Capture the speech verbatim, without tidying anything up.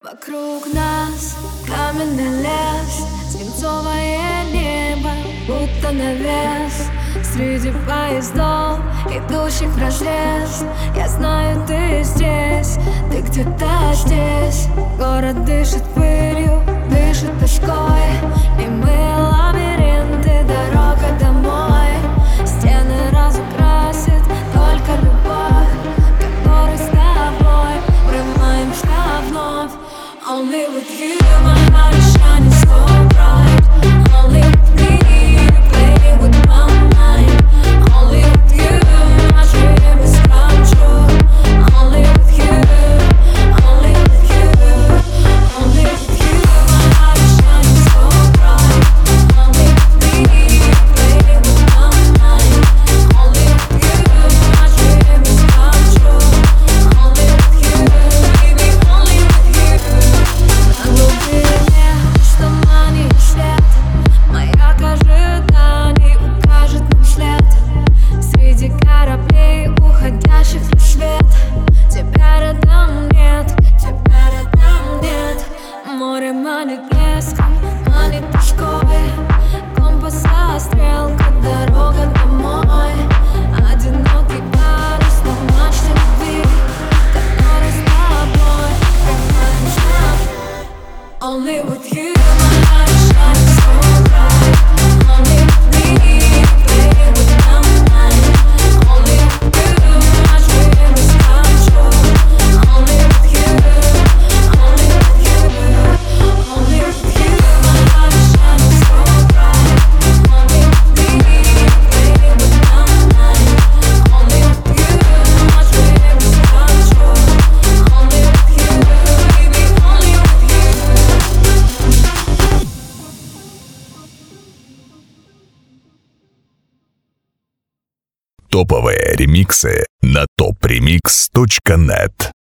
Вокруг нас каменный лес, свинцовое небо, будто навес. Среди поездов, идущих вразрез, я знаю, ты здесь, ты где-то здесь. Город дышит пылью, дышит тоской, и мы лабиринты, дорога домой. Стены разукрасит только любовь, которой с тобой врываемся вновь. Only with you, my heart is shining so bright. Only with me, you play with my mind. Only with you, my dream is come true. Only with you, only with you, only with you, my heart is shining so bright. Only with me, you play with my mind. Only with you, my dream is come true. Only with you, baby, only with you. На глубине, что манит свет, маяк ожиданий укажет нам след. Среди кораблей, уходящих в свет, тебя рядом нет, тебя рядом нет. Море манит блеском, манит тоской, компаса стрелка, дорога домой. Одинокий парус на мачте любви, который с тобой врываемся. Only with you, my heart is shining so bright. Only with me, you play with my mind. Only with you, my dream is come true. Only with you, only with you, only with you, my heart is shining so bright. Only with me, you play with my mind. Only with you, my dream is come true. Only with you, baby, only with you. Топовые ремиксы на топ ремикс точка нет.